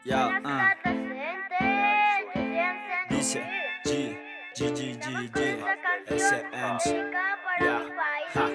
Ya, dice SMs. Ya, ja.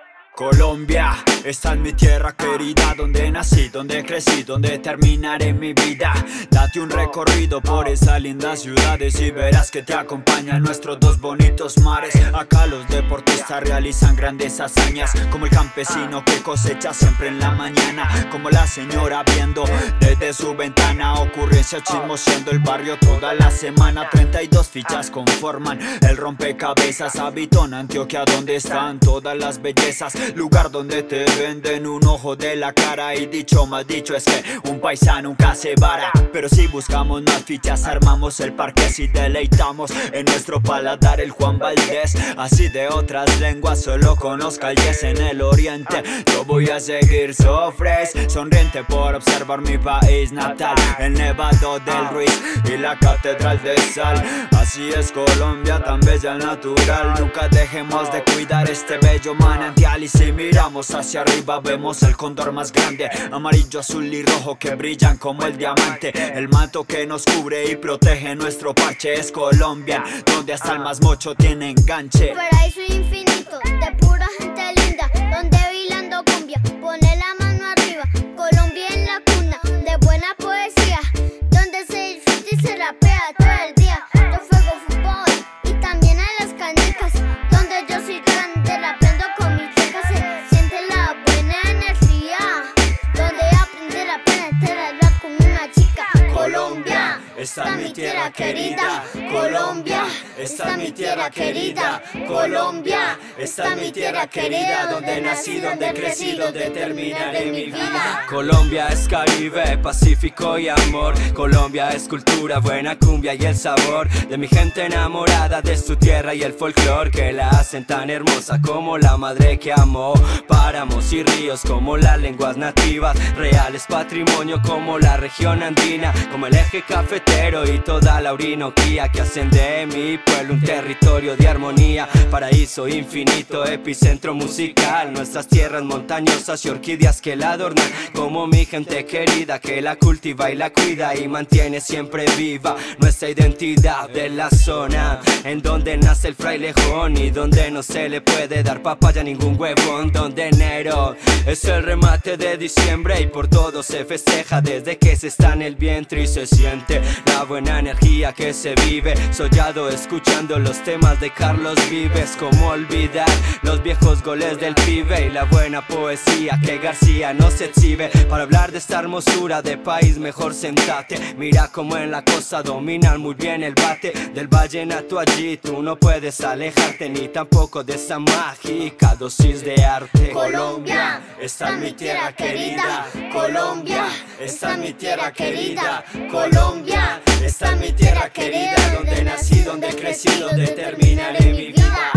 Colombia, esta es mi tierra querida, donde nací, donde crecí, donde terminaré mi vida. Date un recorrido por esas lindas ciudades y verás que te acompañan nuestros dos bonitos mares. Acá los deportistas realizan grandes hazañas, como el campesino que cosecha siempre en la mañana, como la señora viendo desde su ventana ocurrencias chismoseando el barrio toda la semana. 32 fichas conforman el rompecabezas. Habito en Antioquia, donde están todas las bellezas, lugar donde te venden un ojo de la cara. Y dicho mal dicho es que un paisano nunca se vara, pero si buscamos más fichas armamos el parque, si deleitamos en nuestro paladar el Juan Valdés. Así de otras lenguas solo conozca el yes en el oriente. Yo voy a seguir sonriente por observar mi país natal, el Nevado del Ruiz y la Catedral de Sal. Así es Colombia, tan bella y natural. Nunca dejemos de cuidar este bello manantial. Y si miramos hacia arriba vemos el cóndor más grande, amarillo, azul y rojo que brillan como el diamante. El manto que nos cubre y protege nuestro parche es Colombia, donde hasta el más mocho tiene enganche. Paraíso infinito de pura gente linda, donde bailando cumbia pone la mano arriba. Colombia en la cuna de buena poesía, donde se disfruta y se rapea todo el día. Yo juego fútbol y también a las canicas, donde yo soy grande rapeando con mis chicas. Se siente la buena energía, donde aprender a penetrar rap con una chica. Colombia, esta es mi tierra querida. Colombia, esta es mi tierra querida. Colombia, esta es mi tierra querida, donde nací, donde crecí, donde terminaré mi vida. Colombia es Caribe, Pacífico y amor. Colombia es cultura, buena cumbia y el sabor de mi gente enamorada de su tierra y el folclor que la hacen tan hermosa como la madre que amó. Páramos y ríos como las lenguas nativas, reales patrimonio como la región andina, como el eje cafetero y toda la Orinoquía, que hacen de mi pueblo un territorio de armonía. Paraíso infinito, epicentro musical, nuestras tierras montañosas y orquídeas que la adornan, como mi gente querida que la cultiva y la cuida y mantiene siempre viva nuestra identidad de la zona en donde nace el frailejón y donde no se le puede dar papaya a ningún huevón, donde enero es el remate de diciembre y por todo se festeja desde que se está en el vientre y se siente la buena energía que se vive sollado escuchando los temas de Carlos Vives. Como olvidar los viejos goles del pibe y la buena poesía que García nos exhibe. Para hablar de esta hermosura de país mejor sentate, mira como en la costa dominan muy bien el bate del vallenato. Allí tú no puedes alejarte ni tampoco de esa mágica dosis de arte. Colombia, esta es mi tierra querida. Colombia, esta es mi tierra querida. Colombia, esta es mi tierra querida, donde nací, donde crecí, donde terminaré mi vida.